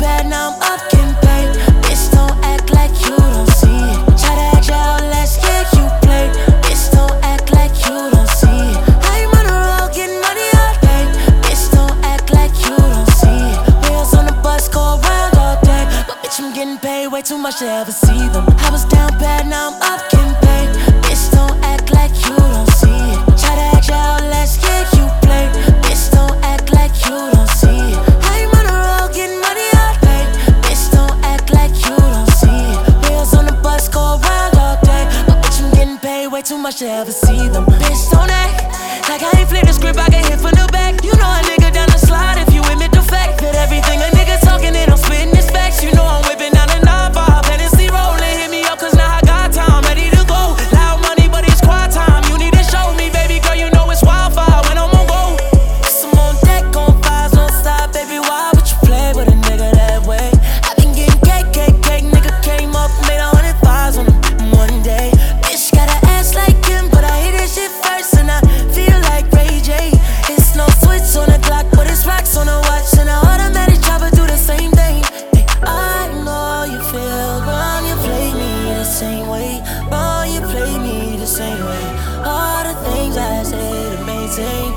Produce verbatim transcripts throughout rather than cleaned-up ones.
bad, now I'm up getting paid. Bitch, don't act like you don't see it. Try to act out, let's get you played. Bitch, don't act like you don't see it. I'm on the road getting money all day. Bitch, don't act like you don't see it. Wheels on the bus go around all day, but bitch, I'm getting paid way too much to ever see them. I was down bad, now I'm up getting paid. Bitch, don't act like you don't see it. Try to act out, let's get you played. Bitch, don't act like you don't see it. I'm on the road getting money all day. Bitch, don't act like you don't see it. Wheels on the bus go around all day, but bitch, I'm getting paid way too much to ever see them. Bitch, don't act like I ain't flipped the script, I can hit from the back. You know a nigga down the slide if you admit the fact that everything a nigga talking and I'm spitting his facts. You know I'm whipping down the nine five, Hennessy rolling. Hit me up cause now I got time, ready to go. Loud money but it's quiet time. You need to show me, baby girl, you know it's wildfire when I'm on go. Cause I'm on deck on fives, don't stop, baby, why would you play with a nigga that way? I been getting cake, cake, cake, nigga came up and made a hundred fives on him one day. Bitch got an ass like him, but I hit that shit first and I feel like Ray J. It's no switch on the clock, but it's rocks on the watch, and I automatic chopper do the same thing. Hey, I know you feel wrong, you play me the same way. Wrong, you play me the same way. All the things I say to maintain,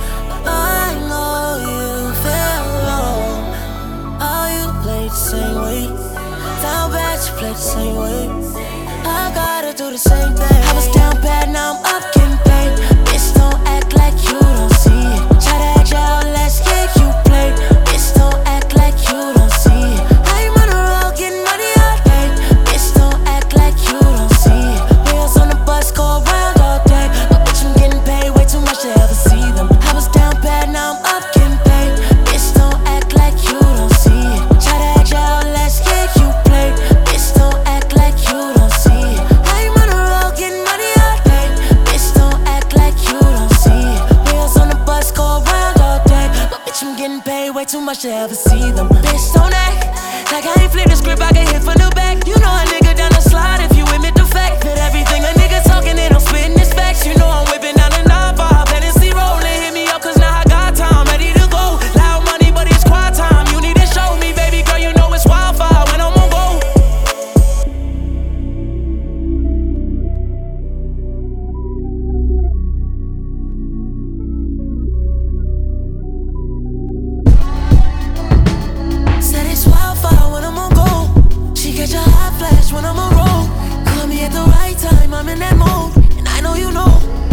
I know you feel wrong. Oh, you play the same way. Down bad, you play the same way. I gotta do the same thing. I was down bad, now I'm up getting paid. Bitch, don't act like you don't see it. Try to act out, let's get you played. Bitch, don't act like you don't see it. I'm on the road getting money all day. Bitch, don't act like you don't see it. Wheels on the bus go around all day, but bitch, I'm getting paid way too much to ever see them. I was down bad, now I'm up getting paid. Bitch, don't act like you don't see it. Try to act out, let's get you played. Bitch, don't act like you don't see it. I'm on the road getting money all day. Bitch, don't act like you don't see it. Wheels on the bus go around all day, but bitch, I'm getting paid way too much to ever see them. Bitch, don't act like I ain't flipped the script, I can hit from the back. You know a nigga down the slide if you admit the fact that everything a nigga talking and I'm spitting his facts. You know I'm whipping down the nine five, Hennessy rolling. Hit me up cause now I got time, ready to go. Loud money but it's quiet time. You need to show me, baby girl, you know it's wildfire when I'm on go. Said it's wildfire when I'm on go. She catch a hot flash when I'm on roll. Call me at the right time, I'm in that mode, and I know you know.